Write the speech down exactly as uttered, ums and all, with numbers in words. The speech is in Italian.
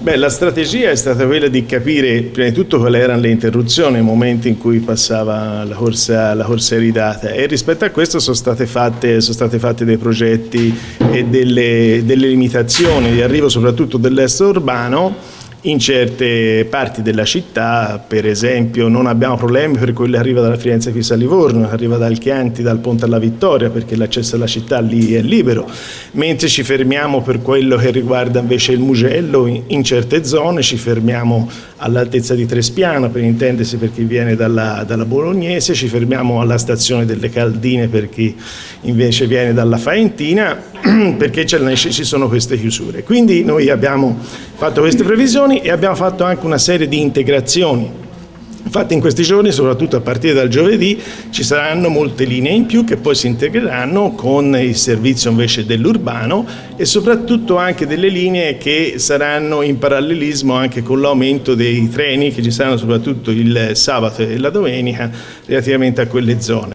Beh, la strategia è stata quella di capire prima di tutto quali erano le interruzioni nei momenti in cui passava la corsa, la corsa iridata, e rispetto a questo sono state fatte, sono state fatte dei progetti e delle, delle limitazioni di arrivo soprattutto dell'est urbano in certe parti della città. Per esempio non abbiamo problemi per quello che arriva dalla Firenze Pisa Livorno, che arriva dal Chianti, dal Ponte alla Vittoria, perché l'accesso alla città lì è libero, mentre ci fermiamo per quello che riguarda invece il Mugello, in, in certe zone ci fermiamo all'altezza di Trespiano, per intendersi, per chi viene dalla, dalla Bolognese, ci fermiamo alla stazione delle Caldine per chi invece viene dalla Faentina, perché ci sono queste chiusure. Quindi noi abbiamo fatto queste previsioni e abbiamo fatto anche una serie di integrazioni. Infatti in questi giorni, soprattutto a partire dal giovedì, ci saranno molte linee in più che poi si integreranno con il servizio invece dell'urbano, e soprattutto anche delle linee che saranno in parallelismo anche con l'aumento dei treni che ci saranno soprattutto il sabato e la domenica relativamente a quelle zone.